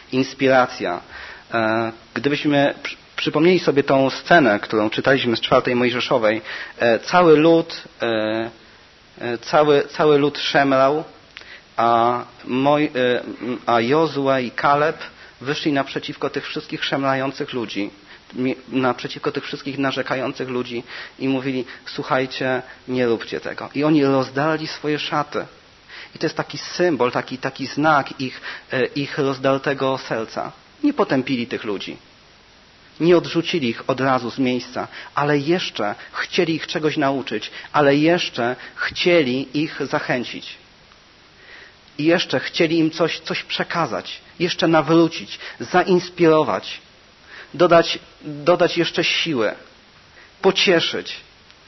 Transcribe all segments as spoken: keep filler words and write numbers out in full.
inspiracja. Gdybyśmy przypomnieli sobie tą scenę, którą czytaliśmy z czwartej Mojżeszowej, cały lud, cały, cały lud szemrał, a, Moj, a Jozue i Kaleb wyszli naprzeciwko tych wszystkich szemrających ludzi, naprzeciwko tych wszystkich narzekających ludzi i mówili: słuchajcie, nie róbcie tego. I oni rozdarli swoje szaty. I to jest taki symbol, taki, taki znak ich, ich rozdartego serca. Nie potępili tych ludzi. Nie odrzucili ich od razu z miejsca, ale jeszcze chcieli ich czegoś nauczyć, ale jeszcze chcieli ich zachęcić. I jeszcze chcieli im coś, coś przekazać, jeszcze nawrócić, zainspirować, dodać, dodać jeszcze siły, pocieszyć.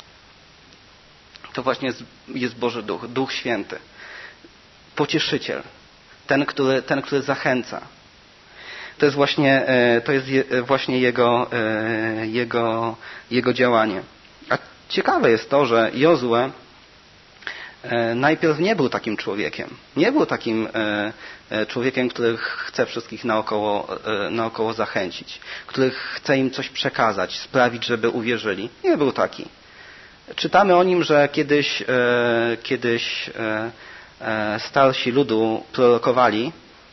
To właśnie jest, jest Boży Duch, Duch Święty. Pocieszyciel, ten, który, ten, który zachęca. To jest właśnie, to jest właśnie jego, jego, jego działanie. A ciekawe jest to, że Jozue najpierw nie był takim człowiekiem. Nie był takim człowiekiem, który chce wszystkich naokoło, naokoło zachęcić, który chce im coś przekazać, sprawić, żeby uwierzyli. Nie był taki. Czytamy o nim, że kiedyś, kiedyś starsi ludu prorokowali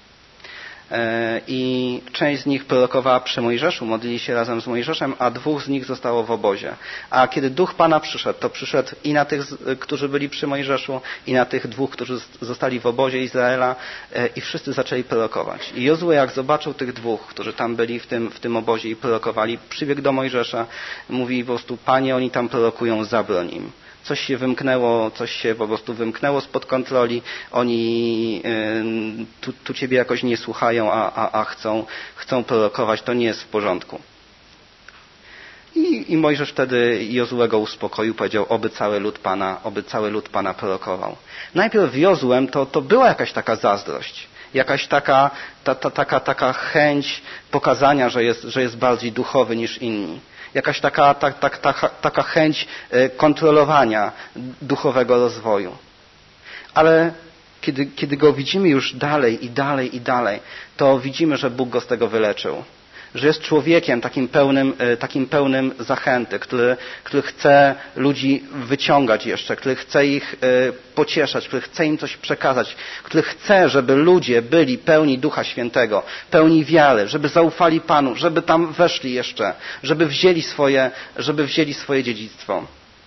i część z nich prorokowała przy Mojżeszu, modlili się razem z Mojżeszem, a dwóch z nich zostało w obozie. A kiedy Duch Pana przyszedł, to przyszedł i na tych, którzy byli przy Mojżeszu, i na tych dwóch, którzy zostali w obozie Izraela, i wszyscy zaczęli prorokować. I Jozue, jak zobaczył tych dwóch, którzy tam byli w tym, w tym obozie i prorokowali, przybiegł do Mojżesza, mówi po prostu: Panie, oni tam prorokują, zabroń im. Coś się wymknęło, coś się po prostu wymknęło spod kontroli. Oni tu, tu Ciebie jakoś nie słuchają, a, a, a chcą, chcą prorokować. To nie jest w porządku. I, i Mojżesz wtedy Jozuego uspokoił, powiedział: oby cały lud Pana, oby cały lud Pana prorokował. Najpierw w Jozuem to, to była jakaś taka zazdrość. Jakaś taka, ta, ta, taka, taka chęć pokazania, że jest, że jest bardziej duchowy niż inni. Jakaś taka, ta, ta, ta, taka chęć kontrolowania duchowego rozwoju. Ale kiedy, kiedy go widzimy już dalej i dalej i dalej, to widzimy, że Bóg go z tego wyleczył. Że jest człowiekiem takim pełnym, takim pełnym zachęty, który, który chce ludzi wyciągać jeszcze, który chce ich pocieszać, który chce im coś przekazać, który chce, żeby ludzie byli pełni Ducha Świętego, pełni wiary, żeby zaufali Panu, żeby tam weszli jeszcze, żeby wzięli swoje, żeby wzięli swoje dziedzictwo.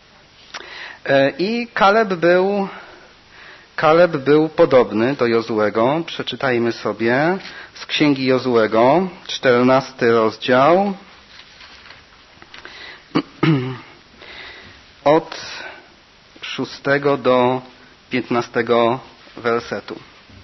I Kaleb był, Kaleb był podobny do Jozuego. Przeczytajmy sobie z Księgi Jozuego, czternasty rozdział, od szóstego do piętnastego wersetu.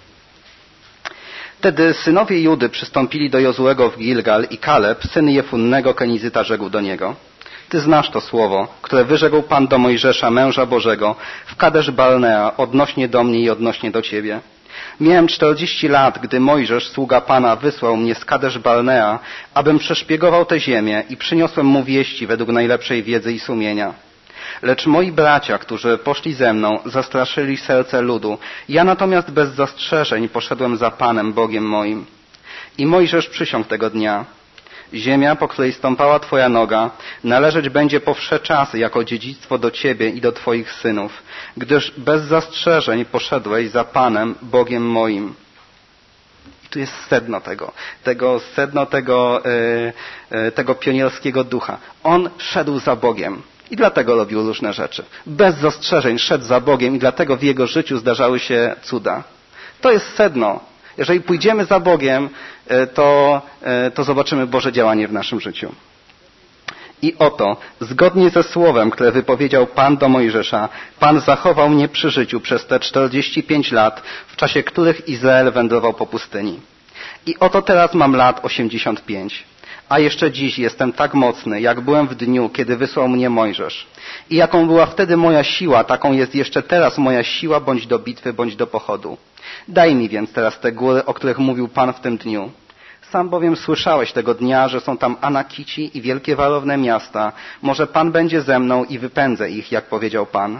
Wtedy synowie Judy przystąpili do Jozuego w Gilgal i Kaleb, syn Jefunnego Kenizyta, rzekł do niego: Ty znasz to słowo, które wyrzekł Pan do Mojżesza, męża Bożego, w Kadesz Barnea, odnośnie do mnie i odnośnie do Ciebie. Miałem czterdzieści lat, gdy Mojżesz, sługa Pana, wysłał mnie z Kadesz Barnea, abym przeszpiegował tę ziemię i przyniosłem mu wieści według najlepszej wiedzy i sumienia. Lecz moi bracia, którzy poszli ze mną, zastraszyli serce ludu. Ja natomiast bez zastrzeżeń poszedłem za Panem, Bogiem moim. I Mojżesz przysiągł tego dnia: Ziemia, po której stąpała Twoja noga, należeć będzie po wsze czasy jako dziedzictwo do Ciebie i do Twoich synów, gdyż bez zastrzeżeń poszedłeś za Panem, Bogiem moim. I tu jest sedno tego, tego sedno tego, yy, tego pionierskiego ducha. On szedł za Bogiem i dlatego robił różne rzeczy. Bez zastrzeżeń szedł za Bogiem i dlatego w jego życiu zdarzały się cuda. To jest sedno. Jeżeli pójdziemy za Bogiem, to, to zobaczymy Boże działanie w naszym życiu. I oto, zgodnie ze słowem, które wypowiedział Pan do Mojżesza, Pan zachował mnie przy życiu przez te czterdzieści pięć lat, w czasie których Izrael wędrował po pustyni. I oto teraz mam lat osiemdziesiąt pięć. A jeszcze dziś jestem tak mocny, jak byłem w dniu, kiedy wysłał mnie Mojżesz. I jaką była wtedy moja siła, taką jest jeszcze teraz moja siła, bądź do bitwy, bądź do pochodu. Daj mi więc teraz te góry, o których mówił Pan w tym dniu. Sam bowiem słyszałeś tego dnia, że są tam Anakici i wielkie walowne miasta. Może Pan będzie ze mną i wypędzę ich, jak powiedział Pan.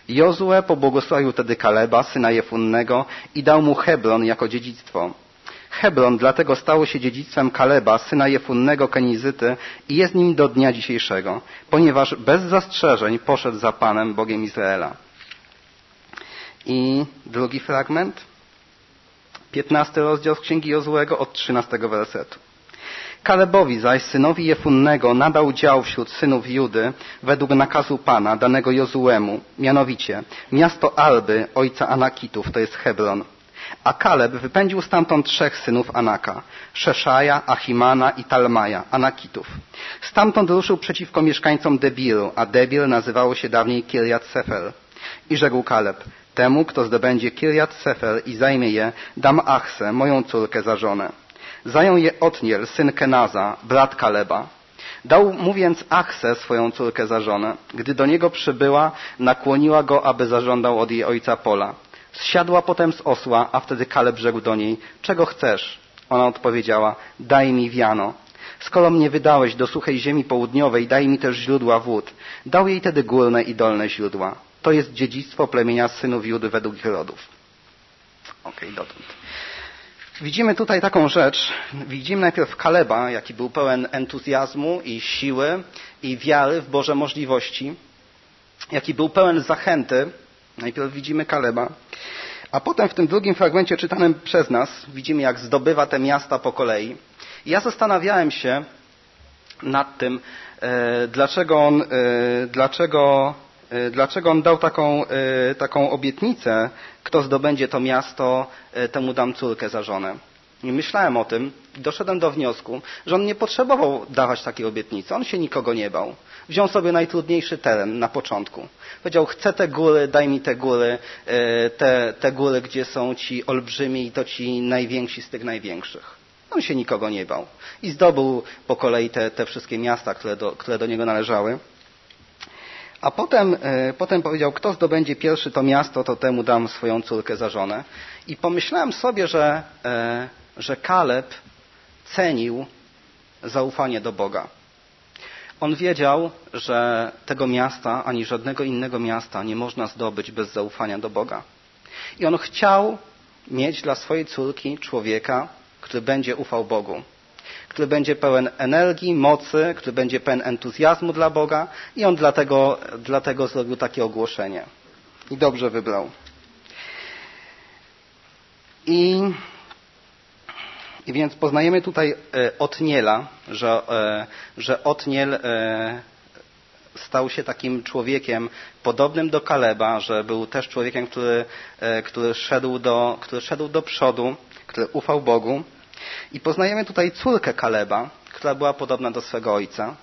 Jozue pobłogosławił wtedy Kaleba, syna Jefunnego, i dał mu Hebron jako dziedzictwo. Hebron dlatego stało się dziedzictwem Kaleba, syna Jefunnego Kenizyty i jest nim do dnia dzisiejszego, ponieważ bez zastrzeżeń poszedł za Panem, Bogiem Izraela. I drugi fragment, piętnasty rozdział z Księgi Jozuego od trzynastego wersetu. Kalebowi zaś, synowi Jefunnego, nadał dział wśród synów Judy według nakazu Pana danego Jozuemu, mianowicie miasto Arby, ojca Anakitów, to jest Hebron. A Kaleb wypędził stamtąd trzech synów Anaka, Szeszaja, Achimana i Talmaja, Anakitów. Stamtąd ruszył przeciwko mieszkańcom Debiru, a Debir nazywało się dawniej Kirjat Sefer. I rzekł Kaleb, temu, kto zdobędzie Kirjat Sefer i zajmie je, dam Achsę, moją córkę, za żonę. Zajął je Otniel, syn Kenaza, brat Kaleba. Dał mu więc Achsę, swoją córkę, za żonę. Gdy do niego przybyła, nakłoniła go, aby zażądał od jej ojca pola. Zsiadła potem z osła, a wtedy Kaleb rzekł do niej, czego chcesz? Ona odpowiedziała, daj mi wiano. Skoro mnie wydałeś do suchej ziemi południowej, daj mi też źródła wód. Dał jej tedy górne i dolne źródła. To jest dziedzictwo plemienia synów Judy według ich rodów. Okej, okay, dotąd. Widzimy tutaj taką rzecz. Widzimy najpierw Kaleba, jaki był pełen entuzjazmu i siły i wiary w Boże możliwości. Jaki był pełen zachęty. Najpierw widzimy Kaleba. A potem w tym drugim fragmencie czytanym przez nas widzimy, jak zdobywa te miasta po kolei. I ja zastanawiałem się nad tym, e, dlaczego on, e, dlaczego, e, dlaczego on dał taką, e, taką obietnicę, kto zdobędzie to miasto, e, temu dam córkę za żonę. I myślałem o tym i doszedłem do wniosku, że on nie potrzebował dawać takiej obietnicy. On się nikogo nie bał. Wziął sobie najtrudniejszy teren na początku. Powiedział, chcę te góry, daj mi te góry, te, te góry, gdzie są ci olbrzymi i to ci najwięksi z tych największych. On się nikogo nie bał. I zdobył po kolei te, te wszystkie miasta, które do, które do niego należały. A potem, potem powiedział, kto zdobędzie pierwszy to miasto, to temu dam swoją córkę za żonę. I pomyślałem sobie, że, że Kaleb cenił zaufanie do Boga. On wiedział, że tego miasta, ani żadnego innego miasta nie można zdobyć bez zaufania do Boga. I on chciał mieć dla swojej córki człowieka, który będzie ufał Bogu, który będzie pełen energii, mocy, który będzie pełen entuzjazmu dla Boga i on dlatego, dlatego zrobił takie ogłoszenie. I dobrze wybrał. I, i więc poznajemy tutaj Otniela, że, że Otniel stał się takim człowiekiem podobnym do Kaleba, że był też człowiekiem, który, który, szedł, do, który szedł do przodu, który ufał Bogu. I poznajemy tutaj córkę Kaleba, która była podobna do swego ojca.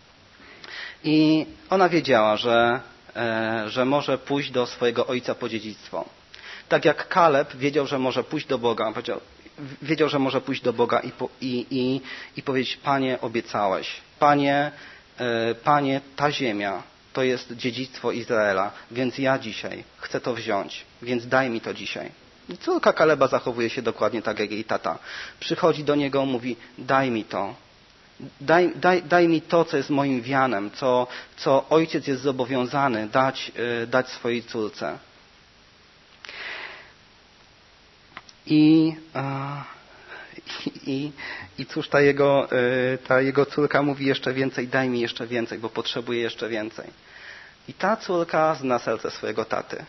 I ona wiedziała, że, że może pójść do swojego ojca po dziedzictwo. Tak jak Kaleb wiedział, że może pójść do Boga, powiedział, wiedział, że może pójść do Boga i, po, i, i, i powiedzieć, Panie, obiecałeś. Panie, Panie, ta ziemia to jest dziedzictwo Izraela, więc ja dzisiaj chcę to wziąć, więc daj mi to dzisiaj. I córka Kaleba zachowuje się dokładnie tak, jak jej tata. Przychodzi do niego, mówi, daj mi to. Daj, daj, daj mi to, co jest moim wianem, co, co ojciec jest zobowiązany dać, dać swojej córce. I, i, i cóż, ta jego, ta jego córka mówi jeszcze więcej, daj mi jeszcze więcej, bo potrzebuję jeszcze więcej. I ta córka zna serce swojego taty.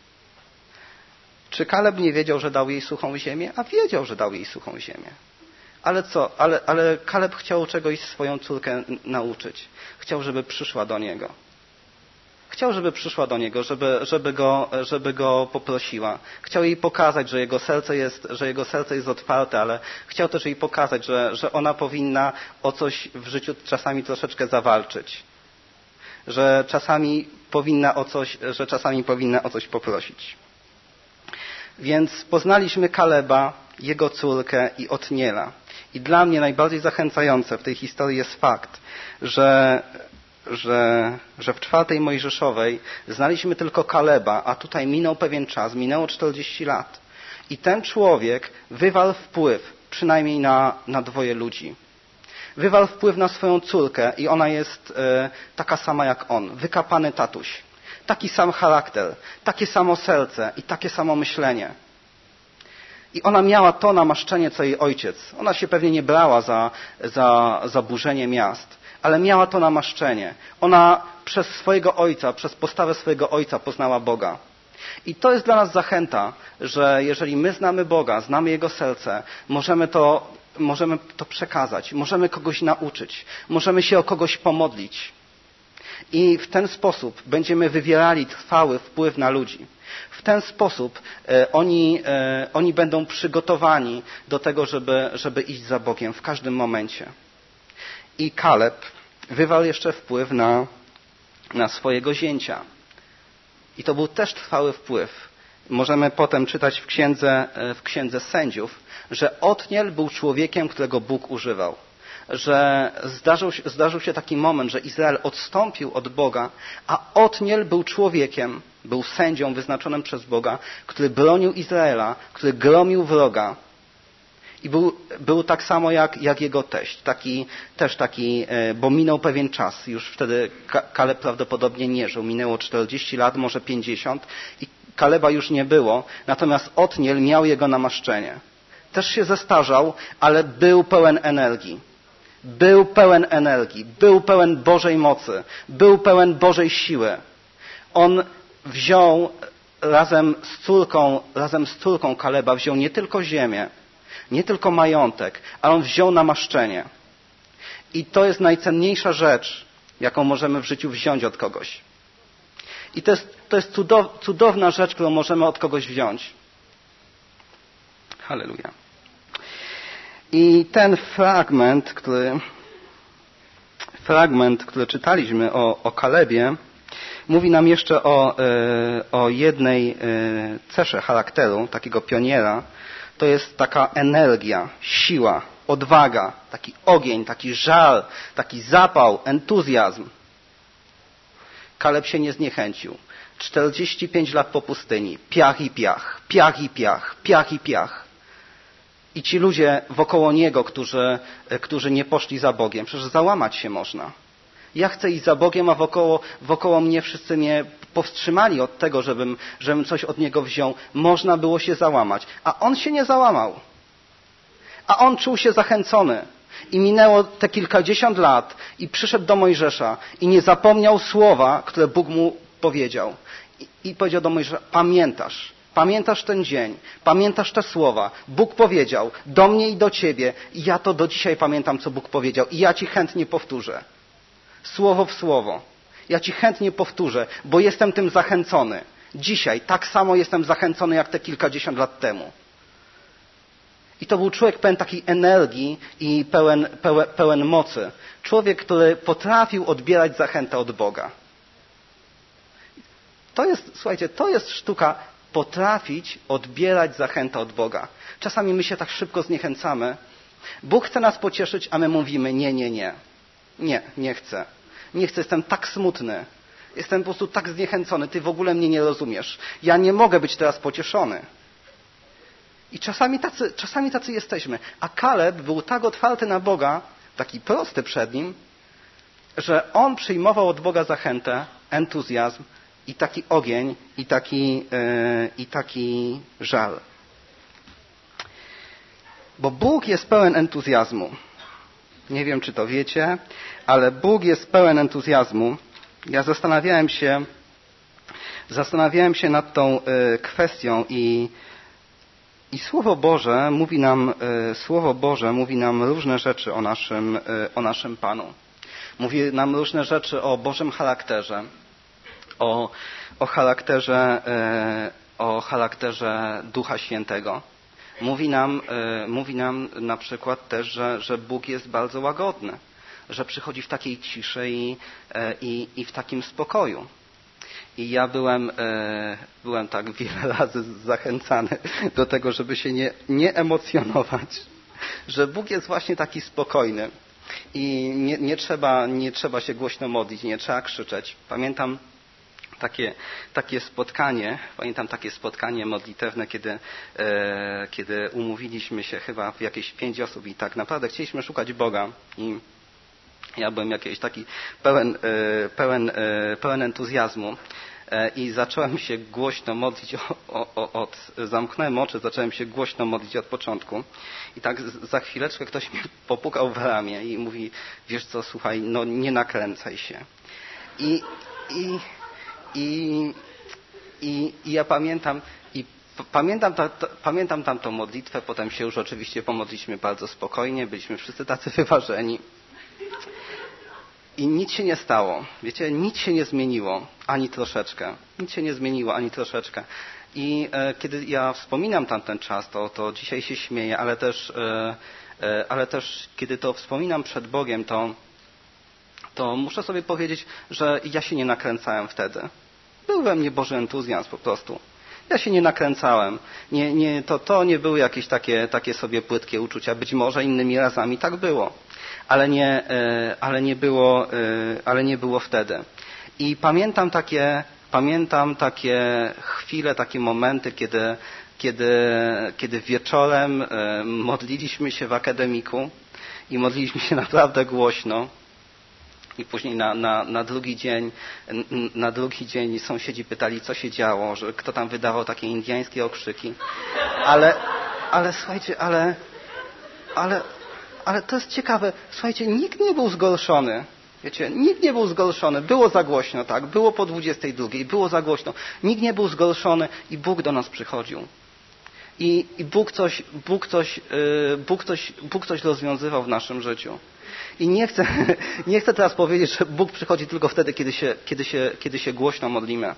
Czy Kaleb nie wiedział, że dał jej suchą ziemię? A wiedział, że dał jej suchą ziemię. Ale co? Ale, ale Kaleb chciał czegoś swoją córkę nauczyć. Chciał, żeby przyszła do niego. Chciał, żeby przyszła do niego, żeby, żeby, go, żeby go poprosiła. Chciał jej pokazać, że jego serce jest, że jego serce jest otwarte, ale chciał też jej pokazać, że, że ona powinna o coś w życiu czasami troszeczkę zawalczyć. Że czasami powinna o coś, że czasami powinna o coś poprosić. Więc poznaliśmy Kaleba, jego córkę i Otniela. I dla mnie najbardziej zachęcające w tej historii jest fakt, że, że, że w czwartej Mojżeszowej znaliśmy tylko Kaleba, a tutaj minął pewien czas, minęło czterdzieści lat. I ten człowiek wywarł wpływ przynajmniej na, na dwoje ludzi. Wywarł wpływ na swoją córkę i ona jest e, taka sama jak on, wykapany tatuś. Taki sam charakter, takie samo serce i takie samo myślenie. I ona miała to namaszczenie, co jej ojciec. Ona się pewnie nie brała za, za, za burzenie miast, ale miała to namaszczenie. Ona przez swojego ojca, przez postawę swojego ojca poznała Boga. I to jest dla nas zachęta, że jeżeli my znamy Boga, znamy Jego serce, możemy to, możemy to przekazać, możemy kogoś nauczyć, możemy się o kogoś pomodlić. I w ten sposób będziemy wywierali trwały wpływ na ludzi. W ten sposób e, oni, e, oni będą przygotowani do tego, żeby, żeby iść za Bogiem w każdym momencie. I Kaleb wywarł jeszcze wpływ na, na swojego zięcia. I to był też trwały wpływ. Możemy potem czytać w księdze, w księdze Sędziów, że Otniel był człowiekiem, którego Bóg używał. Że zdarzył, zdarzył się taki moment, że Izrael odstąpił od Boga, a Otniel był człowiekiem, był sędzią wyznaczonym przez Boga, który bronił Izraela, który gromił wroga. I był, był tak samo jak, jak jego teść, taki, też taki, bo minął pewien czas, już wtedy Kaleb prawdopodobnie nie żył, minęło czterdzieści lat, może pięćdziesiąt i Kaleba już nie było, natomiast Otniel miał jego namaszczenie. Też się zestarzał, ale był pełen energii. Był pełen energii, był pełen Bożej mocy, był pełen Bożej siły. On wziął razem z córką, razem z córką Kaleba, wziął nie tylko ziemię, nie tylko majątek, ale on wziął namaszczenie. I to jest najcenniejsza rzecz, jaką możemy w życiu wziąć od kogoś. I to jest, to jest cudow, cudowna rzecz, którą możemy od kogoś wziąć. Halleluja. I ten fragment, który, fragment, który czytaliśmy o, o Kalebie, mówi nam jeszcze o, o jednej cesze charakteru takiego pioniera. To jest taka energia, siła, odwaga, taki ogień, taki żal, taki zapał, entuzjazm. Kaleb się nie zniechęcił. czterdzieści pięć lat po pustyni, piach i piach, piach i piach, piach i piach. I ci ludzie wokoło niego, którzy, którzy nie poszli za Bogiem, przecież załamać się można. Ja chcę iść za Bogiem, a wokoło, wokoło mnie wszyscy mnie powstrzymali od tego, żebym, żebym coś od Niego wziął. Można było się załamać. A on się nie załamał. A on czuł się zachęcony. I minęło te kilkadziesiąt lat i przyszedł do Mojżesza i nie zapomniał słowa, które Bóg mu powiedział. I, i powiedział do Mojżesza, pamiętasz, pamiętasz ten dzień, pamiętasz te słowa. Bóg powiedział do mnie i do ciebie i ja to do dzisiaj pamiętam, co Bóg powiedział i ja ci chętnie powtórzę. Słowo w słowo. Ja ci chętnie powtórzę, bo jestem tym zachęcony. Dzisiaj tak samo jestem zachęcony jak te kilkadziesiąt lat temu. I to był człowiek pełen takiej energii i pełen, pełen, pełen mocy. Człowiek, który potrafił odbierać zachętę od Boga. To jest, słuchajcie, to jest sztuka potrafić odbierać zachętę od Boga. Czasami my się tak szybko zniechęcamy. Bóg chce nas pocieszyć, a my mówimy nie, nie, nie. Nie, nie chcę. Nie chcę, jestem tak smutny. Jestem po prostu tak zniechęcony. Ty w ogóle mnie nie rozumiesz. Ja nie mogę być teraz pocieszony. I czasami tacy, czasami tacy jesteśmy. A Kaleb był tak otwarty na Boga, taki prosty przed Nim, że on przyjmował od Boga zachętę, entuzjazm i taki ogień, i taki, yy, i taki żal. Bo Bóg jest pełen entuzjazmu. Nie wiem, czy to wiecie, ale Bóg jest pełen entuzjazmu. Ja zastanawiałem się, zastanawiałem się nad tą y, kwestią i, i Słowo Boże mówi nam, y, Słowo Boże mówi nam różne rzeczy o naszym, y, o naszym Panu. Mówi nam różne rzeczy o Bożym charakterze, o, o charakterze, y, o charakterze Ducha Świętego. Mówi nam, y, mówi nam na przykład też, że, że Bóg jest bardzo łagodny, że przychodzi w takiej ciszy i, y, i, i w takim spokoju. I ja byłem, y, byłem tak wiele razy zachęcany do tego, żeby się nie, nie emocjonować, że Bóg jest właśnie taki spokojny i nie, nie, trzeba, nie trzeba się głośno modlić, nie trzeba krzyczeć. Pamiętam Takie, takie spotkanie, pamiętam takie spotkanie modlitewne, kiedy, e, kiedy umówiliśmy się chyba w jakieś pięć osób i tak naprawdę chcieliśmy szukać Boga i ja byłem jakiś taki pełen, e, pełen, e, pełen entuzjazmu i zacząłem się głośno modlić o, o, od, zamknąłem oczy, zacząłem się głośno modlić od początku i tak za chwileczkę ktoś mi popukał w ramię i mówi, wiesz co, słuchaj, no nie nakręcaj się. I, i, i, i, i ja pamiętam, i pamiętam, ta, ta, pamiętam tamtą modlitwę, potem się już oczywiście pomodliśmy bardzo spokojnie, byliśmy wszyscy tacy wyważeni. I nic się nie stało. Wiecie, nic się nie zmieniło, ani troszeczkę. Nic się nie zmieniło, ani troszeczkę. I e, kiedy ja wspominam tamten czas, to, to dzisiaj się śmieję, ale też, e, e, ale też kiedy to wspominam przed Bogiem, to, to muszę sobie powiedzieć, że ja się nie nakręcałem wtedy. Był we mnie Boży entuzjazm po prostu. Ja się nie nakręcałem. Nie, nie, to, to nie były jakieś takie, takie sobie płytkie uczucia. Być może innymi razami tak było. Ale nie, ale nie było, ale nie było wtedy. I pamiętam takie, pamiętam takie chwile, takie momenty, kiedy, kiedy, kiedy wieczorem modliliśmy się w akademiku i modliliśmy się naprawdę głośno. I później na, na, na drugi dzień, na drugi dzień sąsiedzi pytali, co się działo, że kto tam wydawał takie indyjskie okrzyki. Ale, ale słuchajcie, ale, ale, ale to jest ciekawe. Słuchajcie, nikt nie był zgorszony. Wiecie, nikt nie był zgorszony. Było za głośno, tak? Było po dwudziestej drugiej, było za głośno. Nikt nie był zgorszony i Bóg do nas przychodził. I, i Bóg coś, Bóg coś, yy, Bóg coś, Bóg coś rozwiązywał w naszym życiu. I nie chcę, nie chcę teraz powiedzieć, że Bóg przychodzi tylko wtedy, kiedy się, kiedy się, kiedy się głośno modlimy.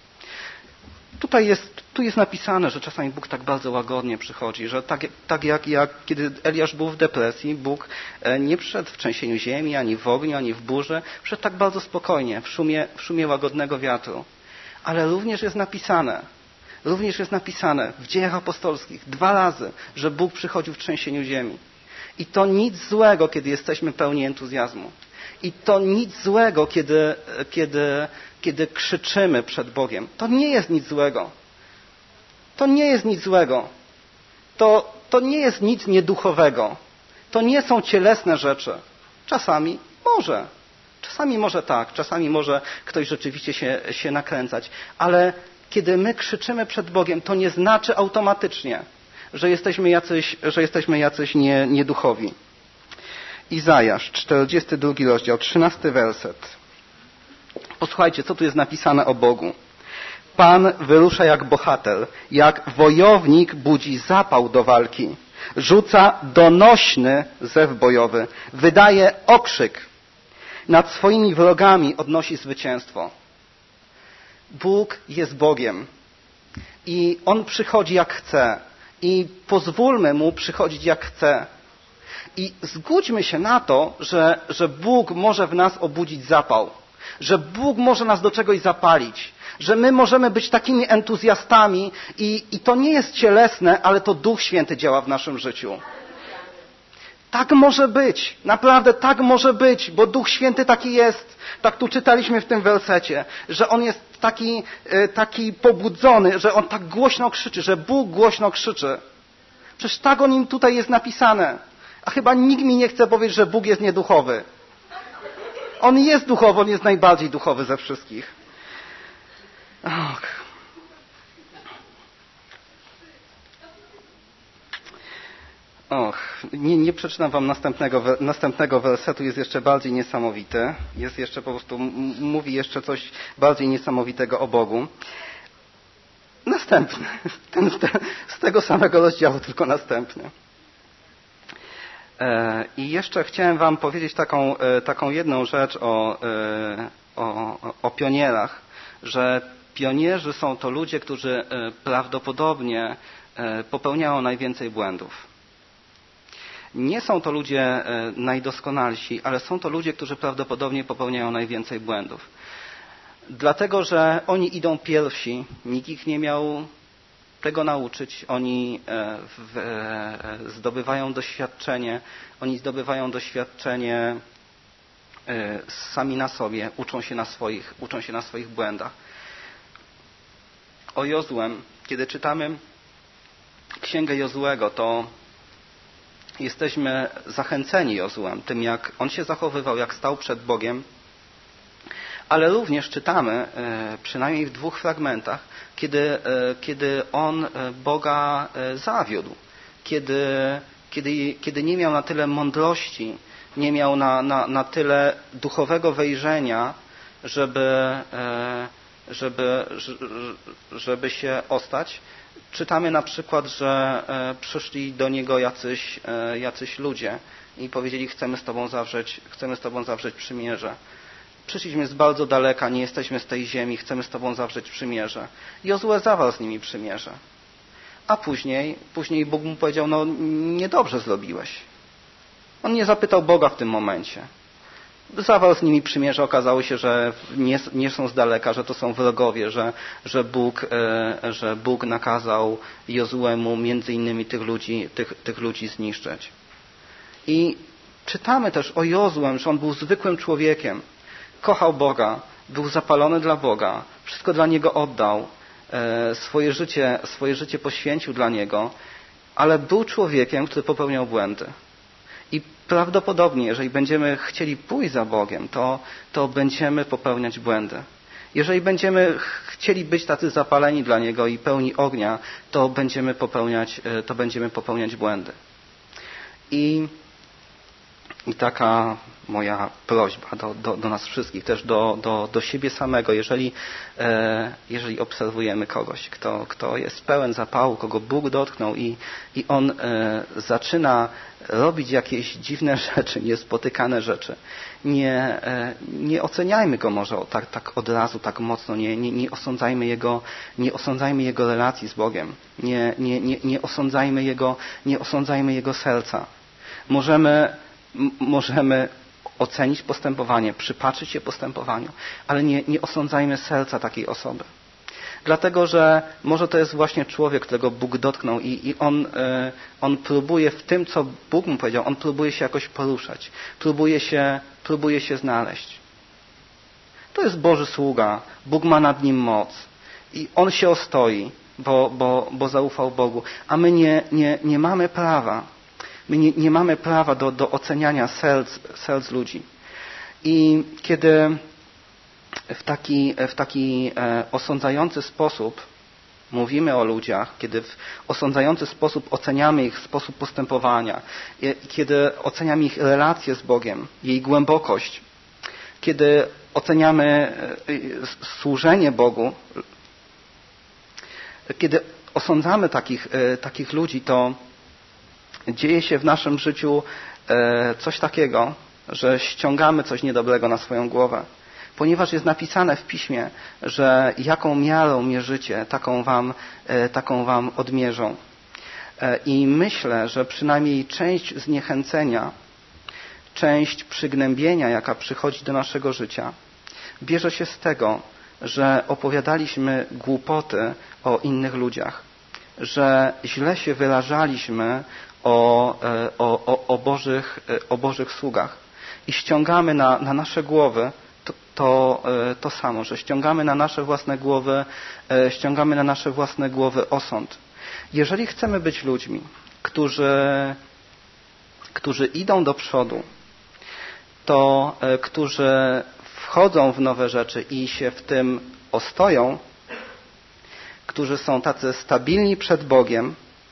Tutaj jest, tu jest napisane, że czasami Bóg tak bardzo łagodnie przychodzi, że tak, tak jak, jak kiedy Eliasz był w depresji, Bóg nie przyszedł w trzęsieniu ziemi, ani w ogniu, ani w burzy, przyszedł tak bardzo spokojnie, w szumie, w szumie łagodnego wiatru. Ale również jest napisane, również jest napisane w Dziejach Apostolskich dwa razy, że Bóg przychodził w trzęsieniu ziemi. I to nic złego, kiedy jesteśmy pełni entuzjazmu. I to nic złego, kiedy, kiedy, kiedy krzyczymy przed Bogiem. To nie jest nic złego. To nie jest nic złego. To, to nie jest nic nieduchowego. To nie są cielesne rzeczy. Czasami może. Czasami może tak. Czasami może ktoś rzeczywiście się, się nakręcać. Ale kiedy my krzyczymy przed Bogiem, to nie znaczy automatycznie, że jesteśmy jacyś, że jesteśmy jacyś nie, nieduchowi. Izajasz, czterdziesty drugi rozdział, trzynasty werset. Posłuchajcie, co tu jest napisane o Bogu. Pan wyrusza jak bohater, jak wojownik budzi zapał do walki. Rzuca donośny zew bojowy, wydaje okrzyk. Nad swoimi wrogami odnosi zwycięstwo. Bóg jest Bogiem i On przychodzi jak chce. I pozwólmy Mu przychodzić jak chce. I zgódźmy się na to, że, że Bóg może w nas obudzić zapał. Że Bóg może nas do czegoś zapalić. Że my możemy być takimi entuzjastami i, i to nie jest cielesne, ale to Duch Święty działa w naszym życiu. Tak może być. Naprawdę tak może być, bo Duch Święty taki jest. Tak tu czytaliśmy w tym wersecie, że On jest taki, taki pobudzony, że On tak głośno krzyczy, że Bóg głośno krzyczy. Przecież tak o Nim tutaj jest napisane. A chyba nikt mi nie chce powiedzieć, że Bóg jest nieduchowy. On jest duchowy, On jest najbardziej duchowy ze wszystkich. Och. Och, nie, nie przeczytam wam następnego, następnego wersetu, jest jeszcze bardziej niesamowity. Jest jeszcze po prostu, m- mówi jeszcze coś bardziej niesamowitego o Bogu. Następny, ten, ten, z tego samego rozdziału, tylko następny. E, I jeszcze chciałem wam powiedzieć taką, e, taką jedną rzecz o, e, o, o pionierach, że pionierzy są to ludzie, którzy e, prawdopodobnie e, popełniają najwięcej błędów. Nie są to ludzie najdoskonalsi, ale są to ludzie, którzy prawdopodobnie popełniają najwięcej błędów. Dlatego, że oni idą pierwsi, nikt ich nie miał tego nauczyć. Oni w, zdobywają doświadczenie, oni zdobywają doświadczenie sami na sobie, uczą się na swoich, uczą się na swoich błędach. O Jozuem, kiedy czytamy Księgę Jozuego, to jesteśmy zachęceni Jozuem, tym jak on się zachowywał, jak stał przed Bogiem, Ale również czytamy, przynajmniej w dwóch fragmentach, kiedy, kiedy on Boga zawiódł, kiedy, kiedy, kiedy nie miał na tyle mądrości, nie miał na, na, na tyle duchowego wejrzenia, żeby, żeby, żeby się ostać. Czytamy na przykład, że przyszli do niego jacyś, jacyś ludzie i powiedzieli, chcemy z Tobą zawrzeć, chcemy z Tobą zawrzeć przymierze. Przyszliśmy z bardzo daleka, nie jesteśmy z tej ziemi, chcemy z Tobą zawrzeć przymierze. Jozue zawarł z nimi przymierze. A później, później Bóg mu powiedział, no niedobrze zrobiłeś. On nie zapytał Boga w tym momencie. Zawarł z nimi przymierze, okazało się, że nie, nie są z daleka, że to są wrogowie, że, że, Bóg, e, że Bóg nakazał Jozuemu między innymi tych ludzi, tych, tych ludzi zniszczyć. I czytamy też o Jozuem, że on był zwykłym człowiekiem. Kochał Boga, był zapalony dla Boga, wszystko dla Niego oddał, e, swoje życie, swoje życie poświęcił dla Niego, ale był człowiekiem, który popełniał błędy. I prawdopodobnie, jeżeli będziemy chcieli pójść za Bogiem, to, to będziemy popełniać błędy. Jeżeli będziemy chcieli być tacy zapaleni dla Niego i pełni ognia, to będziemy popełniać, to będziemy popełniać błędy. I, i taka moja prośba do, do, do nas wszystkich, też do, do, do siebie samego, jeżeli, e, jeżeli obserwujemy kogoś, kto, kto jest pełen zapału, kogo Bóg dotknął i, i on e, zaczyna robić jakieś dziwne rzeczy, niespotykane rzeczy. Nie, e, nie oceniajmy go może tak, tak od razu, tak mocno, nie, nie, nie, osądzajmy jego, nie osądzajmy jego relacji z Bogiem, nie, nie, nie, nie, osądzajmy jego, nie osądzajmy jego serca. Możemy, m, możemy ocenić postępowanie, przypatrzyć się postępowaniu, ale nie, nie osądzajmy serca takiej osoby. Dlatego, że może to jest właśnie człowiek, którego Bóg dotknął i, i on, e, on próbuje w tym, co Bóg mu powiedział, on próbuje się jakoś poruszać, próbuje się, próbuje się znaleźć. To jest Boży sługa, Bóg ma nad nim moc i on się ostoi, bo, bo, bo zaufał Bogu, a my nie, nie, nie mamy prawa, my nie, nie mamy prawa do, do oceniania serc, serc ludzi. I kiedy w taki, w taki e, osądzający sposób mówimy o ludziach, kiedy w osądzający sposób oceniamy ich sposób postępowania, kiedy oceniamy ich relacje z Bogiem, jej głębokość, kiedy oceniamy służenie Bogu, kiedy osądzamy takich, takich ludzi, to dzieje się w naszym życiu coś takiego, że ściągamy coś niedobrego na swoją głowę. Ponieważ jest napisane w Piśmie, że jaką miarą mierzycie, taką wam, taką wam odmierzą. I myślę, że przynajmniej część zniechęcenia, część przygnębienia, jaka przychodzi do naszego życia, bierze się z tego, że opowiadaliśmy głupoty o innych ludziach, że źle się wyrażaliśmy o, o, o, o, Bożych, o Bożych sługach i ściągamy na, na nasze głowy To, to, to samo, że ściągamy na nasze własne głowy, ściągamy na nasze własne głowy osąd. Jeżeli chcemy być ludźmi, którzy, którzy idą do przodu, to którzy wchodzą w nowe rzeczy i się w tym ostoją, którzy są tacy stabilni przed Bogiem,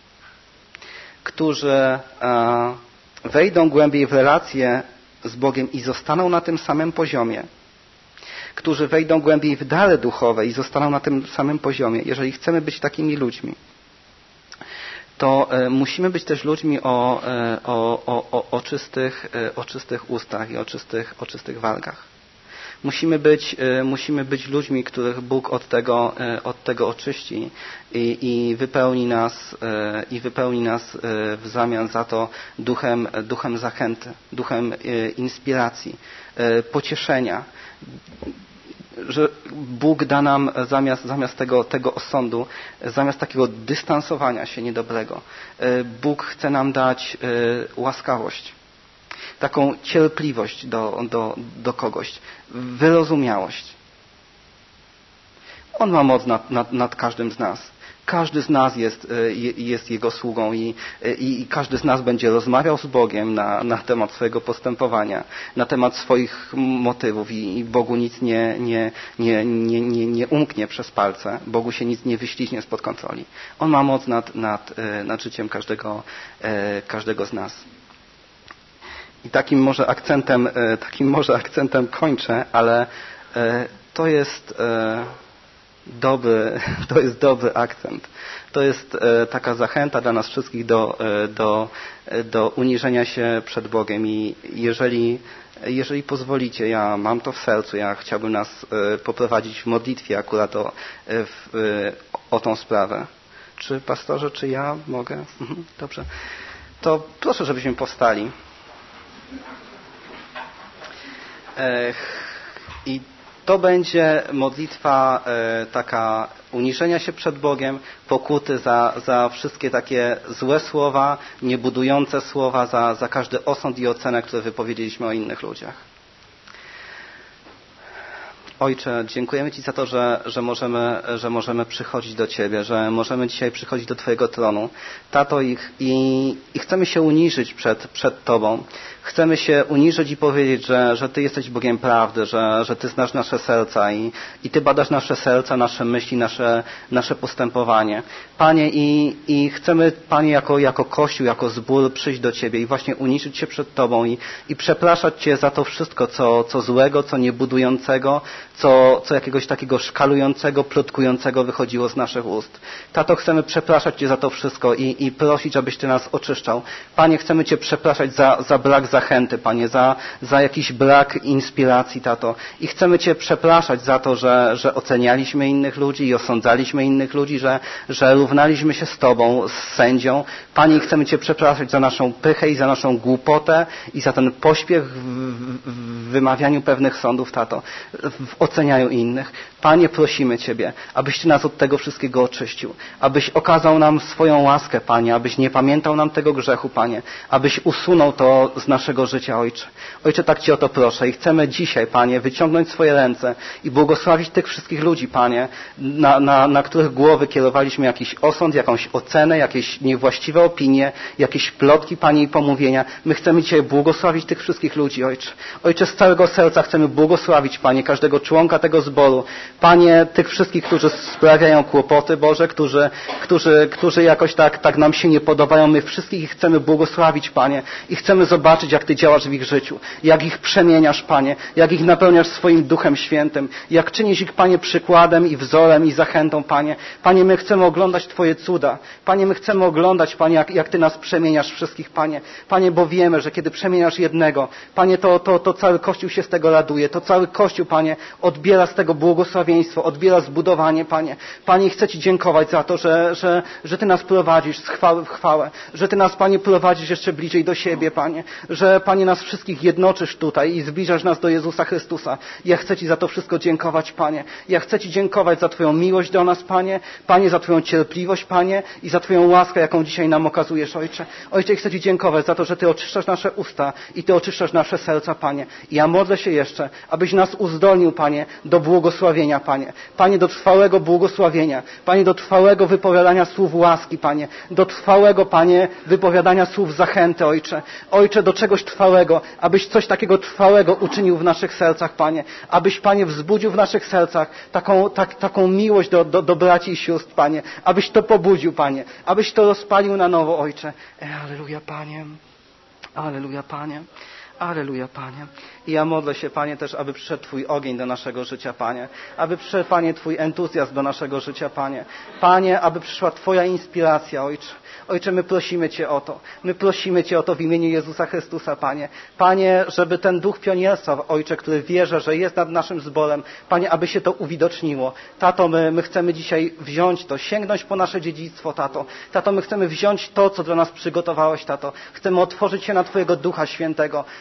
którzy wejdą głębiej w relacje z Bogiem i zostaną na tym samym poziomie, którzy wejdą głębiej w dary duchowe i zostaną na tym samym poziomie. Jeżeli chcemy być takimi ludźmi, to musimy być też ludźmi o, o, o, o, czystych, o czystych ustach i o czystych, o czystych wargach. Musimy być, musimy być ludźmi, których Bóg od tego, od tego oczyści i, i, wypełni nas, i wypełni nas w zamian za to duchem, duchem zachęty, duchem inspiracji, pocieszenia. Że Bóg da nam zamiast, zamiast tego, tego osądu, zamiast takiego dystansowania się niedobrego, Bóg chce nam dać łaskawość, taką cierpliwość do, do, do kogoś, wyrozumiałość. On ma moc nad, nad, nad każdym z nas. Każdy z nas jest, jest Jego sługą i, i, i każdy z nas będzie rozmawiał z Bogiem na, na temat swojego postępowania, na temat swoich motywów i, i Bogu nic nie, nie, nie, nie, nie, nie umknie przez palce. Bogu się nic nie wyśliźnie spod kontroli. On ma moc nad, nad, nad życiem każdego, każdego z nas. I takim może akcentem, takim może akcentem kończę, ale to jest dobry, to jest dobry akcent. To jest taka zachęta dla nas wszystkich do, do, do uniżenia się przed Bogiem i jeżeli, jeżeli pozwolicie, ja mam to w sercu, ja chciałbym nas poprowadzić w modlitwie akurat o, w, o tą sprawę. Czy pastorze, czy ja mogę? Dobrze. To proszę, żebyśmy powstali. I to będzie modlitwa e, taka uniżenia się przed Bogiem, pokuty za, za wszystkie takie złe słowa, niebudujące słowa, za, za każdy osąd i ocenę, które wypowiedzieliśmy o innych ludziach. Ojcze, dziękujemy Ci za to, że, że, możemy, że możemy przychodzić do Ciebie, że możemy dzisiaj przychodzić do Twojego tronu. Tato, i, i, i chcemy się uniżyć przed, przed Tobą. Chcemy się uniżyć i powiedzieć, że, że Ty jesteś Bogiem prawdy, że, że Ty znasz nasze serca i, i Ty badasz nasze serca, nasze myśli, nasze, nasze postępowanie. Panie, i, i chcemy, Panie, jako, jako Kościół, jako zbór przyjść do Ciebie i właśnie uniżyć się przed Tobą i, i przepraszać Cię za to wszystko, co, co złego, co niebudującego, co, co jakiegoś takiego szkalującego, plotkującego wychodziło z naszych ust. Tato, chcemy przepraszać Cię za to wszystko i, i prosić, abyś Ty nas oczyszczał. Panie, chcemy Cię przepraszać za, za brak zachęty, Panie, za, za jakiś brak inspiracji, Tato. I chcemy Cię przepraszać za to, że, że ocenialiśmy innych ludzi i osądzaliśmy innych ludzi, że, że równaliśmy się z Tobą, z sędzią. Panie, chcemy Cię przepraszać za naszą pychę i za naszą głupotę i za ten pośpiech w, w, w wymawianiu pewnych sądów, Tato, w ocenianiu innych. Panie, prosimy Ciebie, abyś Ty nas od tego wszystkiego oczyścił, abyś okazał nam swoją łaskę, Panie, abyś nie pamiętał nam tego grzechu, Panie, abyś usunął to z naszego życia, Ojcze. Ojcze, tak Cię o to proszę i chcemy dzisiaj, Panie, wyciągnąć swoje ręce i błogosławić tych wszystkich ludzi, Panie, na, na, na których głowy kierowaliśmy jakiś osąd, jakąś ocenę, jakieś niewłaściwe opinie, jakieś plotki, Panie, i pomówienia. My chcemy dzisiaj błogosławić tych wszystkich ludzi, Ojcze. Ojcze, z całego serca chcemy błogosławić, Panie, każdego członka tego zboru. Panie, tych wszystkich, którzy sprawiają kłopoty, Boże, którzy, którzy, którzy jakoś tak, tak nam się nie podobają. My wszystkich ich chcemy błogosławić, Panie, i chcemy zobaczyć, jak Ty działasz w ich życiu, jak ich przemieniasz, Panie, jak ich napełniasz swoim Duchem Świętym, jak czynisz ich, Panie, przykładem i wzorem i zachętą, Panie. Panie, my chcemy oglądać Twoje cuda. Panie, my chcemy oglądać, Panie, jak, jak Ty nas przemieniasz wszystkich, Panie. Panie, bo wiemy, że kiedy przemieniasz jednego, Panie, to, to, to cały Kościół się z tego raduje, to cały Kościół, Panie, odbiera z tego błogosławieństwo, odbiera zbudowanie, Panie. Panie, chcę Ci dziękować za to, że, że, że Ty nas prowadzisz z chwały w chwałę, że Ty nas, Panie, prowadzisz jeszcze bliżej do siebie, Panie, że, Panie, nas wszystkich jednoczysz tutaj i zbliżasz nas do Jezusa Chrystusa. Ja chcę Ci za to wszystko dziękować, Panie. Ja chcę Ci dziękować za Twoją miłość do nas, Panie, Panie, za Twoją cierpliwość, Panie, i za Twoją łaskę, jaką dzisiaj nam okazujesz, Ojcze. Ojcze, chcę Ci dziękować za to, że Ty oczyszczasz nasze usta i Ty oczyszczasz nasze serca, Panie. I ja modlę się jeszcze, abyś nas uzdolnił, Panie, do błogosławienia, Panie. Panie, do trwałego błogosławienia. Panie, do trwałego wypowiadania słów łaski, Panie. Do trwałego, Panie, wypowiadania słów zachęty, Ojcze. Ojcze, do czegoś trwałego, abyś coś takiego trwałego uczynił w naszych sercach, Panie. Abyś, Panie, wzbudził w naszych sercach taką, tak, taką miłość do, do, do braci i sióstr, Panie. Abyś to pobudził, Panie. Abyś to rozpalił na nowo, Ojcze. E, Alleluja, Panie. Alleluja, Panie. Alleluja, Panie. I ja modlę się, Panie, też, aby przyszedł Twój ogień do naszego życia, Panie. Aby przyszedł, Panie, Twój entuzjazm do naszego życia, Panie. Panie, aby przyszła Twoja inspiracja, Ojcze. Ojcze, my prosimy Cię o to. My prosimy Cię o to w imieniu Jezusa Chrystusa, Panie. Panie, żeby ten duch pionierstwa, Ojcze, który wierzę, że jest nad naszym zborem, Panie, aby się to uwidoczniło. Tato, my, my chcemy dzisiaj wziąć to, sięgnąć po nasze dziedzictwo, Tato. Tato, my chcemy wziąć to, co dla nas przygotowałeś, Tato. Chcemy otworzyć się na Twojego Ducha Świętego.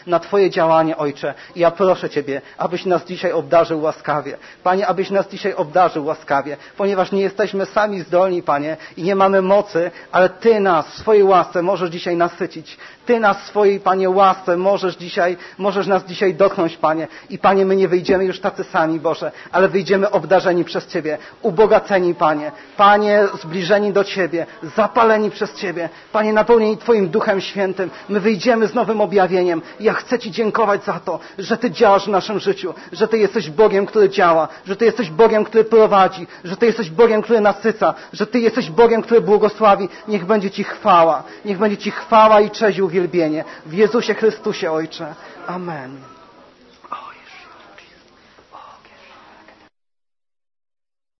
na Twoje działanie, Ojcze. I ja proszę Ciebie, abyś nas dzisiaj obdarzył łaskawie. Panie, abyś nas dzisiaj obdarzył łaskawie, ponieważ nie jesteśmy sami zdolni, Panie, i nie mamy mocy, ale Ty nas w swojej łasce możesz dzisiaj nasycić. Ty nas w swojej, Panie, łasce możesz dzisiaj, możesz nas dzisiaj dotknąć, Panie. I Panie, my nie wyjdziemy już tacy sami, Boże, ale wyjdziemy obdarzeni przez Ciebie, ubogaceni, Panie. Panie, zbliżeni do Ciebie, zapaleni przez Ciebie. Panie, napełnieni Twoim Duchem Świętym. My wyjdziemy z nowym objawieniem. Ja chcę Ci dziękować za to, że Ty działasz w naszym życiu, że Ty jesteś Bogiem, który działa, że Ty jesteś Bogiem, który prowadzi, że Ty jesteś Bogiem, który nasyca, że Ty jesteś Bogiem, który błogosławi. Niech będzie Ci chwała. Niech będzie Ci chwała i cześć i uwielbienie. W Jezusie Chrystusie, Ojcze. Amen.